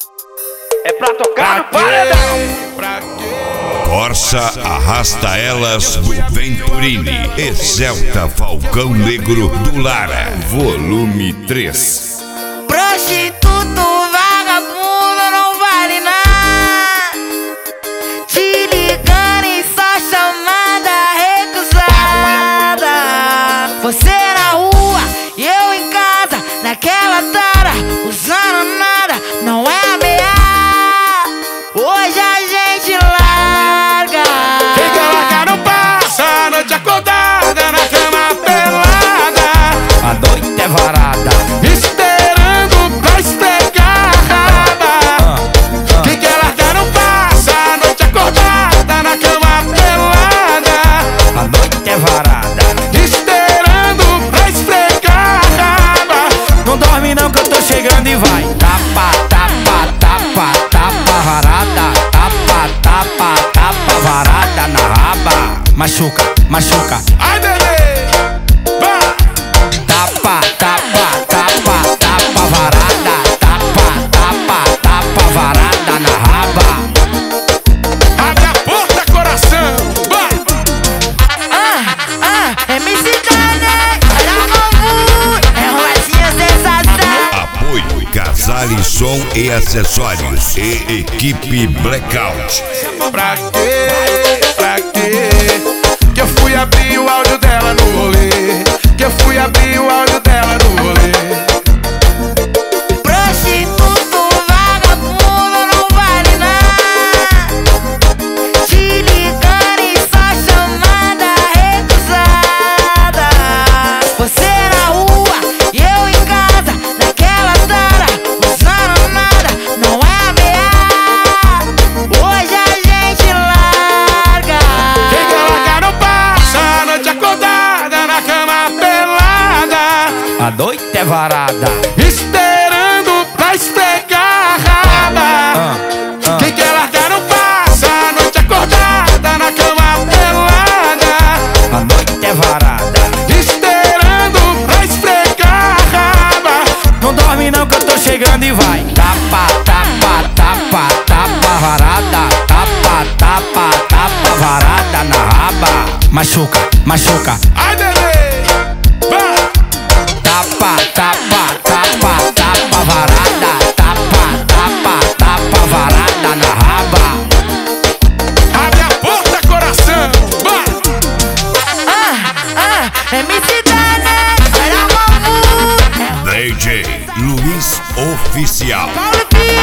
É pra tocar no paredão. Corsa arrasta elas do Venturini. Exalta Falcão Negro do Lara, volume 3. Prostituto, vagabundo, não vale nada. Te ligando em só chamada recusada. Você na rua e eu em casa, naquela tara, usando nada, não é ameaça. Hoje a gente larga. Quem quer largar não passa a noite acordada na cama pelada. A noite é varada, esperando pra esfregar a raba. Quem quer largar não passa a noite acordada na cama pelada. a noite é varada. Esperando pra esfregar a raba. Não dorme não que eu tô chegando e vai. Tapa, tapa, tapa, tapa varada. Tapa, tapa, tapa varada na raba. Machuca, machuca. Ai, bebê, vai. Tapa, tapa, tapa, tapa varada. Tapa, tapa, tapa varada na raba. Abre a porta, coração, vai. MC Dane, olha o novo, é Romatinho sensação. Apoio Casale Som e Acessórios e Equipe Blackout. Pra quê? Pra quê? Que eu fui abrir o áudio dela no rolê. Que eu fui abrir o áudio dela no rolê. Prostituto, vagabundo, não vale nada. Te ligando em só chamada recusada. Você na rua e eu em casa, naquela tara, usando nada, não é ameaça. Hoje a gente larga. Quem quer largar não passa a noite acordada na cama pelada. A noite é varada. Esperando pra esfregar a raba. Quem quer largar não passa a noite acordada na cama pelada. A noite é varada. Esperando pra esfregar a raba. Não dorme não que eu tô chegando e vai. Tapa, tapa, tapa, tapa varada. Tapa, tapa, tapa varada na raba. Machuca, machuca. Ai, bebê, vai. Tapa, tapa, tapa, tapa varada. Tapa, tapa, tapa varada na raba. Abre a porta, coração, vai. MC Dane, olha o novo, DJ Luiz Oficial. Paulo Pia.